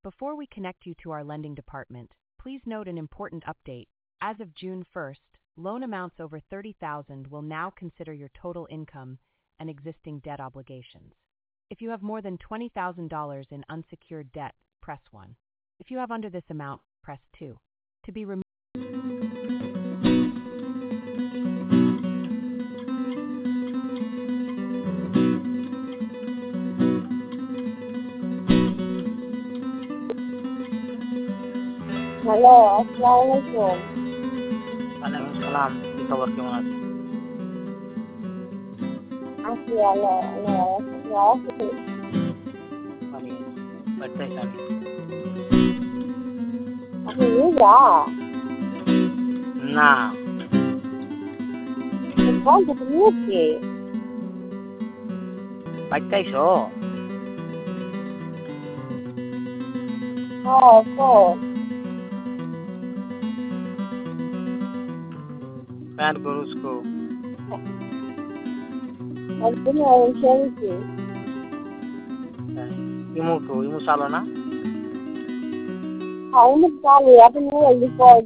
Before we connect you to our lending department, please note an important update. As of June 1st, loan amounts over $30,000 will now consider your total income and existing debt obligations. If you have more than $20,000 in unsecured debt, press 1. If you have under this amount, press 2. To be removed. Hello, আসসালামু আলাইকুম। ওয়ালাইকুম সালাম। কি খবর, কেমন আছেন? আছি ভালো, ভালো আছি। মানে বাড়িতে আমি আপনি রোজা? না, কল তো নিয়েছি। বাড়িতে আইসো? কল প্যান্ট গরুসকো একদিন এসেছি। ইমু চালো না? আমি চালু, আপনি মোবাইল দিয়ে